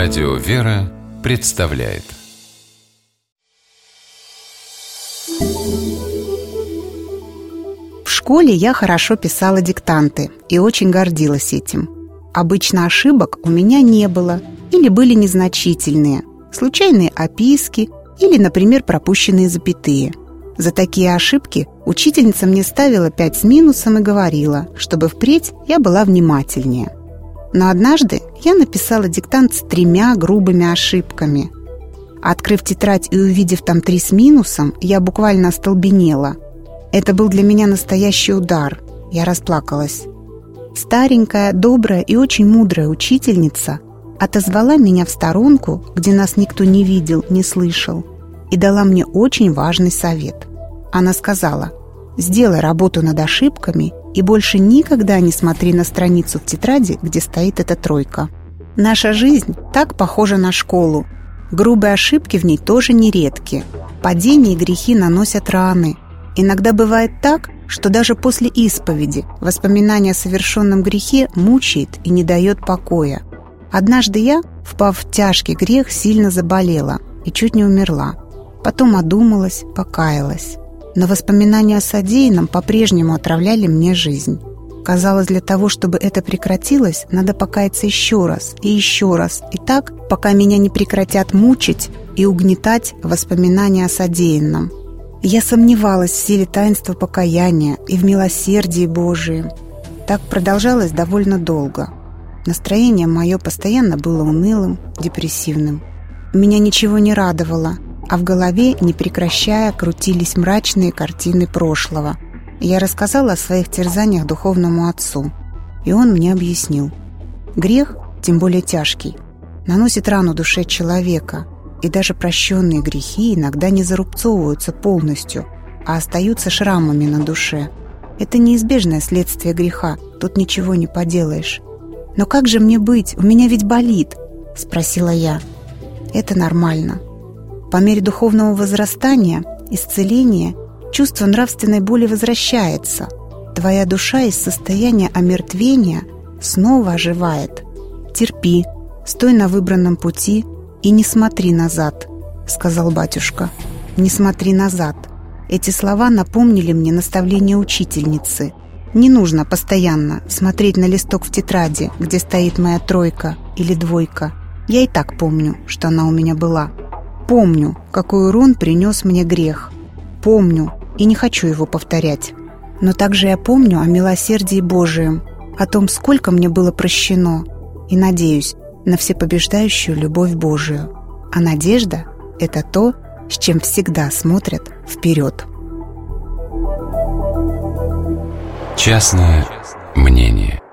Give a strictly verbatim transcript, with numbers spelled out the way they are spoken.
Радио «Вера» представляет. В школе я хорошо писала диктанты и очень гордилась этим. Обычно ошибок у меня не было или были незначительные, случайные описки или, например, пропущенные запятые. За такие ошибки учительница мне ставила пять с минусом и говорила, чтобы впредь я была внимательнее. Но однажды я написала диктант с тремя грубыми ошибками. Открыв тетрадь и увидев там три с минусом, я буквально остолбенела. Это был для меня настоящий удар. Я расплакалась. Старенькая, добрая и очень мудрая учительница отозвала меня в сторонку, где нас никто не видел, не слышал, и дала мне очень важный совет. Она сказала: «Сделай работу над ошибками и больше никогда не смотри на страницу в тетради, где стоит эта тройка». Наша жизнь так похожа на школу. Грубые ошибки в ней тоже нередки. Падения и грехи наносят раны. Иногда бывает так, что даже после исповеди воспоминание о совершенном грехе мучает и не дает покоя. Однажды я, впав в тяжкий грех, сильно заболела и чуть не умерла. Потом одумалась, покаялась. Но воспоминания о содеянном по-прежнему отравляли мне жизнь. Казалось, для того, чтобы это прекратилось, надо покаяться еще раз и еще раз, и так, пока меня не прекратят мучить и угнетать воспоминания о содеянном. Я сомневалась в силе таинства покаяния и в милосердии Божием. Так продолжалось довольно долго. Настроение мое постоянно было унылым, депрессивным. Меня ничего не радовало, а в голове, не прекращая, крутились мрачные картины прошлого. Я рассказала о своих терзаниях духовному отцу, и он мне объяснил. Грех, тем более тяжкий, наносит рану душе человека, и даже прощенные грехи иногда не зарубцовываются полностью, а остаются шрамами на душе. Это неизбежное следствие греха, тут ничего не поделаешь. «Но как же мне быть? У меня ведь болит», — спросила я. «Это нормально. По мере духовного возрастания, исцеления, чувство нравственной боли возвращается. Твоя душа из состояния омертвения снова оживает. Терпи, стой на выбранном пути и не смотри назад», — сказал батюшка. «Не смотри назад». Эти слова напомнили мне наставление учительницы. Не нужно постоянно смотреть на листок в тетради, где стоит моя тройка или двойка. Я и так помню, что она у меня была. Помню, какой урон принес мне грех. Помню и не хочу его повторять. Но также я помню о милосердии Божием, о том, сколько мне было прощено, и надеюсь на всепобеждающую любовь Божию. А надежда — это то, с чем всегда смотрят вперед. Частное мнение.